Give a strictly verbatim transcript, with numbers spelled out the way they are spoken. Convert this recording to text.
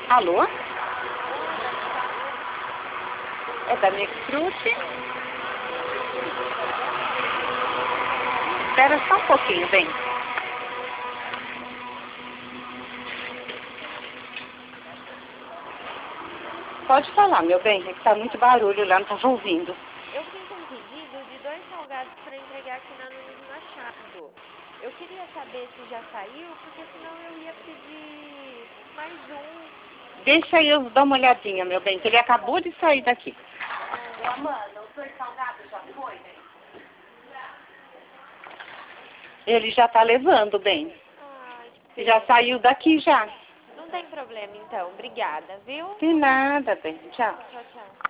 Alô? É da Mixfruit? Espera só um pouquinho, bem. Pode falar, meu bem, é que tá muito barulho lá, não tava ouvindo. Eu fiz um pedido de dois salgados para entregar aqui na Nunes Machado. Eu queria saber se já saiu, porque senão eu ia pedir mais um. Deixa aí eu dar uma olhadinha, meu bem, que ele acabou de sair daqui. Ah, Ô, Amanda, os dois salgados já foi, né? Ele já tá levando, bem. ai, que Já pena. saiu daqui já. Não tem problema, então. Obrigada, viu? De nada, bem. Tchau. Tchau, tchau.